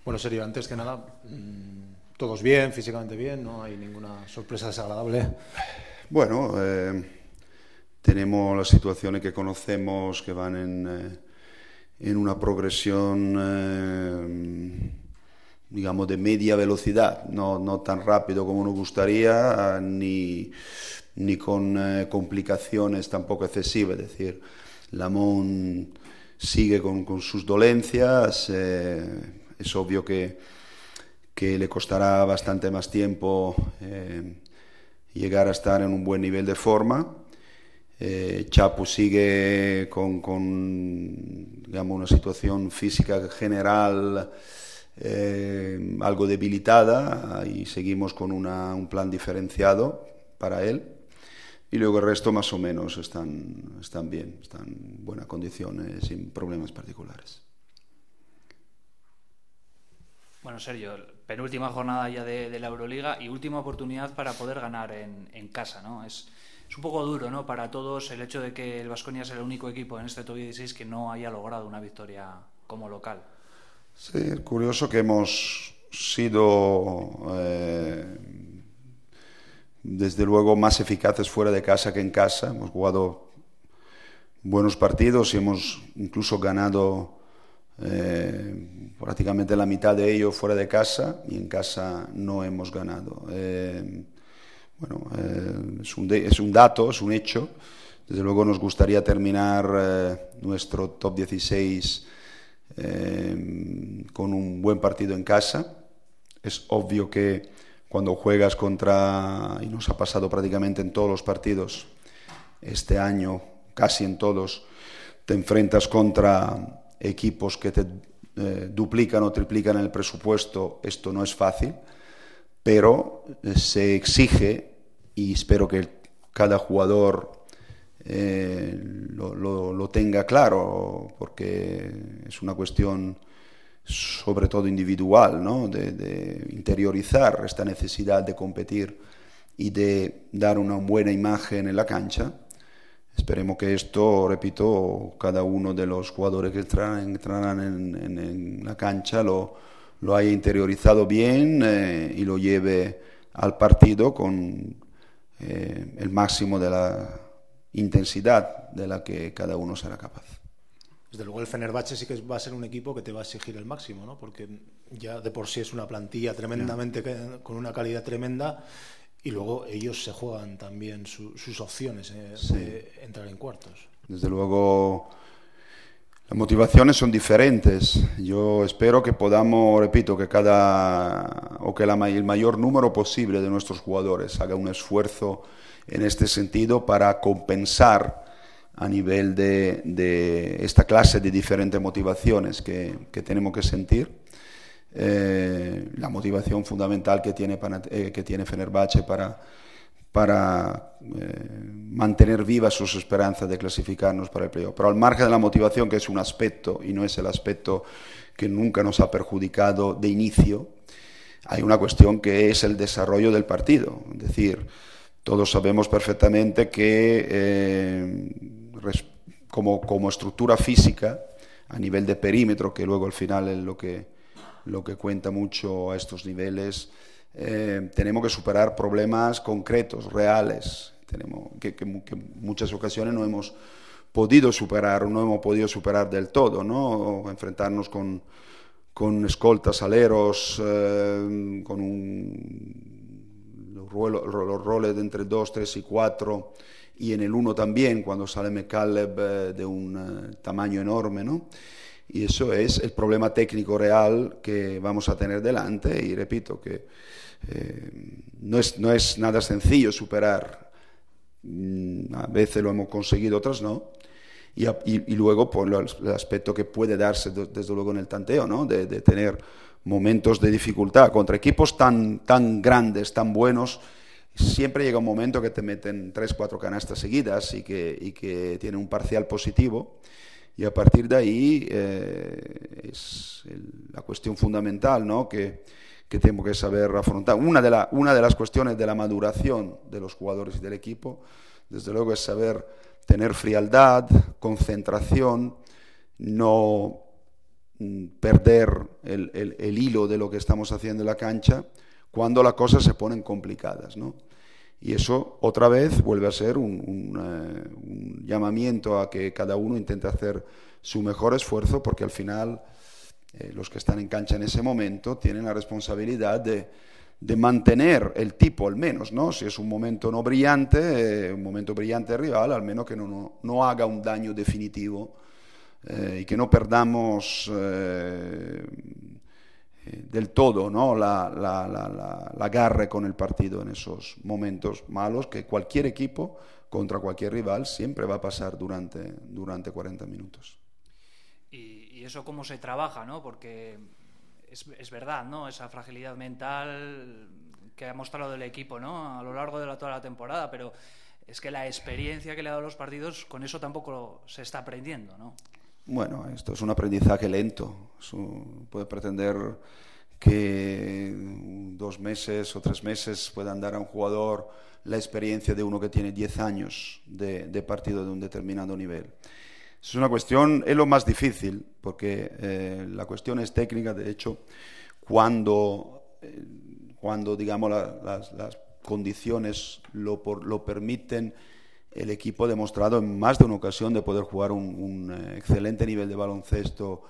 Bueno, Sergio, antes que nada, todos bien, físicamente bien, no hay ninguna sorpresa desagradable. Bueno, tenemos las situaciones que conocemos que van en una progresión, digamos, de media velocidad, no tan rápido como nos gustaría, ni con complicaciones tampoco excesivas. Es decir, Lamont sigue con sus dolencias, es obvio que le costará bastante más tiempo llegar a estar en un buen nivel de forma. Chapu sigue con digamos, una situación física general algo debilitada y seguimos con un plan diferenciado para él. Y luego el resto más o menos están bien, están en buenas condiciones, sin problemas particulares. Bueno, Sergio, penúltima jornada ya de la Euroliga y última oportunidad para poder ganar en casa, ¿no? Es un poco duro, ¿no?, para todos el hecho de que el Baskonia sea el único equipo en este top 16 que no haya logrado una victoria como local. Sí, es curioso que hemos sido desde luego más eficaces fuera de casa que en casa. Hemos jugado buenos partidos y hemos incluso ganado prácticamente la mitad de ello fuera de casa, y en casa no hemos ganado. Es un dato, es un hecho. Desde luego nos gustaría terminar nuestro top 16 con un buen partido en casa. Es obvio que cuando juegas y nos ha pasado prácticamente en todos los partidos este año, casi en todos, te enfrentas contra equipos que te duplican o triplican el presupuesto. Esto no es fácil, pero se exige, y espero que cada jugador lo tenga claro, porque es una cuestión sobre todo individual, ¿no?, de interiorizar esta necesidad de competir y de dar una buena imagen en la cancha. Esperemos que esto, repito, cada uno de los jugadores que entrarán en la cancha lo haya interiorizado bien y lo lleve al partido con el máximo de la intensidad de la que cada uno será capaz. Desde luego el Fenerbahce sí que va a ser un equipo que te va a exigir el máximo, ¿no?, porque ya de por sí es una plantilla tremendamente con una calidad tremenda, y luego ellos se juegan también sus opciones de entrar en cuartos. Desde luego las motivaciones son diferentes. Yo espero que podamos, repito, que el mayor número posible de nuestros jugadores haga un esfuerzo en este sentido para compensar a nivel de esta clase de diferentes motivaciones que tenemos que sentir. La motivación fundamental que tiene Fenerbahce para mantener vivas sus esperanzas de clasificarnos para el playoff. Pero al margen de la motivación, que es un aspecto y no es el aspecto que nunca nos ha perjudicado de inicio, hay una cuestión que es el desarrollo del partido. Es decir, todos sabemos perfectamente que como estructura física, a nivel de perímetro, que luego al final es lo que cuenta mucho a estos niveles, tenemos que superar problemas concretos, reales, que muchas ocasiones no hemos podido superar o no hemos podido superar del todo, ¿no? Enfrentarnos con escoltas, aleros, con los roles de entre 2, 3 y 4, y en el 1 también, cuando sale McCaleb de un tamaño enorme, ¿no? Y eso es el problema técnico real que vamos a tener delante, y repito que no es nada sencillo superar. A veces lo hemos conseguido, otras no. Y luego por el aspecto que puede darse desde luego en el tanteo, ¿no?, de tener momentos de dificultad contra equipos tan grandes, tan buenos. Siempre llega un momento que te meten 3, 4 canastas seguidas y que tienen un parcial positivo, y a partir de ahí es la cuestión fundamental, ¿no?, que tenemos que saber afrontar. Una de las cuestiones de la maduración de los jugadores y del equipo, desde luego, es saber tener frialdad, concentración, no perder el hilo de lo que estamos haciendo en la cancha cuando las cosas se ponen complicadas, ¿no? Y eso otra vez vuelve a ser un llamamiento a que cada uno intente hacer su mejor esfuerzo, porque al final los que están en cancha en ese momento tienen la responsabilidad de mantener el tipo al menos, ¿no? Si es un momento no brillante, un momento brillante del rival, al menos que no haga un daño definitivo y que no perdamos del todo, ¿no? la agarre con el partido en esos momentos malos que cualquier equipo contra cualquier rival siempre va a pasar durante 40 minutos. Y eso cómo se trabaja, ¿no? Porque es verdad, ¿no? Esa fragilidad mental que ha mostrado el equipo, ¿no? A lo largo de toda la temporada, pero es que la experiencia que le ha dado los partidos, con eso tampoco se está aprendiendo, ¿no? Bueno, esto es un aprendizaje lento. Puede pretender que 2 meses o 3 meses puedan dar a un jugador la experiencia de uno que tiene 10 años de partido de un determinado nivel. Es una cuestión, es lo más difícil, porque la cuestión es técnica. De hecho, cuando digamos las condiciones lo permiten, el equipo ha demostrado en más de una ocasión de poder jugar un excelente nivel de baloncesto,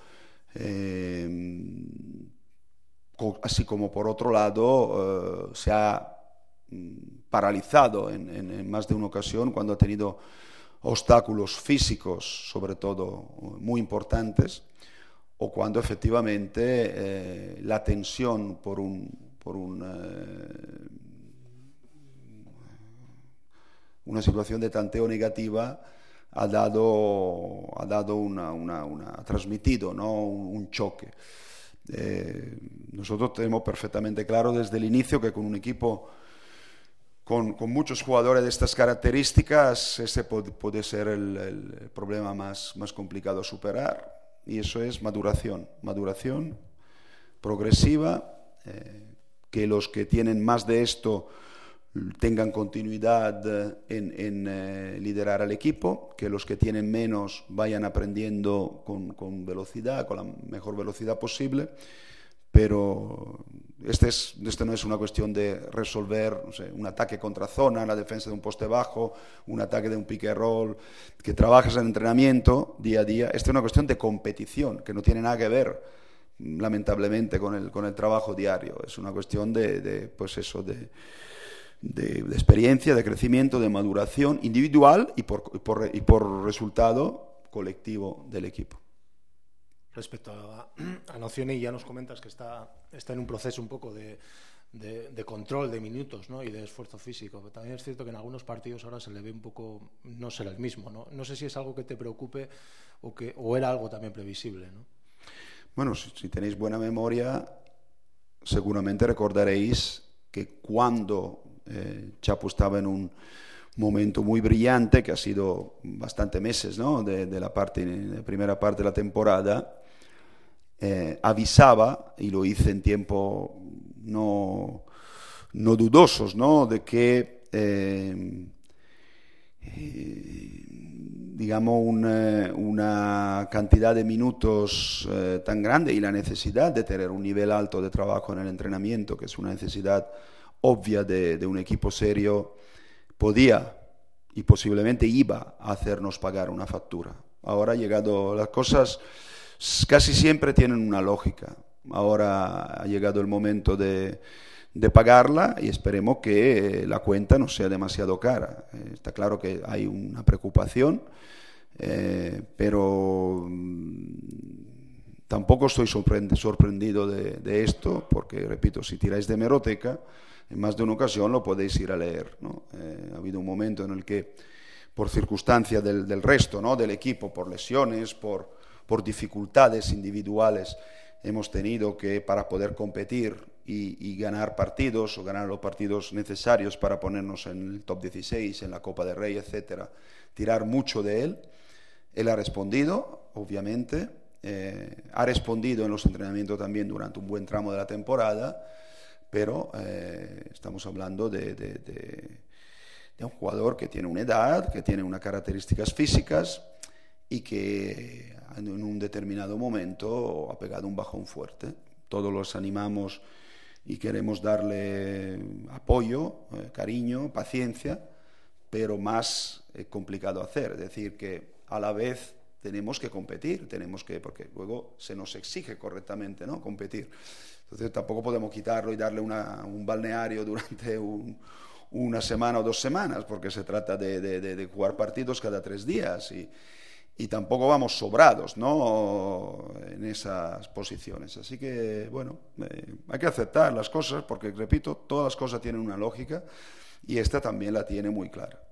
así como por otro lado se ha paralizado en más de una ocasión cuando ha tenido obstáculos físicos, sobre todo muy importantes, o cuando efectivamente la tensión por una situación de tanteo negativa ha transmitido, ¿no? un choque. Nosotros tenemos perfectamente claro desde el inicio que con un equipo con muchos jugadores de estas características ese puede ser el problema más complicado a superar, y eso es maduración progresiva, que los que tienen más de esto tengan continuidad en liderar al equipo, que los que tienen menos vayan aprendiendo con velocidad, con la mejor velocidad posible, pero esto no es una cuestión de resolver, no sé, un ataque contra zona, la defensa de un poste bajo, un ataque de un pick and roll, que trabajas en entrenamiento día a día. Esto es una cuestión de competición, que no tiene nada que ver, lamentablemente, con el trabajo diario. Es una cuestión de experiencia, de crecimiento, de maduración individual y por resultado colectivo del equipo. Respecto a Nocioni, ya nos comentas que está en un proceso un poco de control de minutos, ¿no? Y de esfuerzo físico, pero también es cierto que en algunos partidos ahora se le ve un poco no ser el mismo, ¿no? No sé si es algo que te preocupe o era algo también previsible, ¿no? Bueno, si tenéis buena memoria, seguramente recordaréis que cuando Chapo estaba en un momento muy brillante, que ha sido bastante meses, ¿no? de la primera parte de la temporada, avisaba, y lo hice en tiempo no dudosos, ¿no? De que digamos una cantidad de minutos tan grande y la necesidad de tener un nivel alto de trabajo en el entrenamiento, que es una necesidad obvia de un equipo serio, podía y posiblemente iba a hacernos pagar una factura. Ahora ha llegado, las cosas casi siempre tienen una lógica. Ahora ha llegado el momento de pagarla y esperemos que la cuenta no sea demasiado cara. Está claro que hay una preocupación, pero tampoco estoy sorprendido de esto, porque, repito, si tiráis de hemeroteca, en más de una ocasión lo podéis ir a leer, ¿no? Ha habido un momento en el que, por circunstancias del resto, ¿no? del equipo, por lesiones, por dificultades individuales, hemos tenido que, para poder competir y ganar partidos o ganar los partidos necesarios para ponernos en el top 16, en la Copa del Rey, etcétera, tirar mucho de él. Él ha respondido, obviamente, ha respondido en los entrenamientos también durante un buen tramo de la temporada, pero estamos hablando de un jugador que tiene una edad, que tiene unas características físicas y que en un determinado momento ha pegado un bajón fuerte. Todos los animamos y queremos darle apoyo, cariño, paciencia, pero más complicado hacer. Es decir, que a la vez tenemos que competir, porque luego se nos exige correctamente, ¿no?, competir. Entonces tampoco podemos quitarlo y darle un balneario durante una semana o 2 semanas, porque se trata de jugar partidos cada 3 días y tampoco vamos sobrados, ¿no?, en esas posiciones. Así que, bueno, hay que aceptar las cosas porque, repito, todas las cosas tienen una lógica y esta también la tiene muy clara.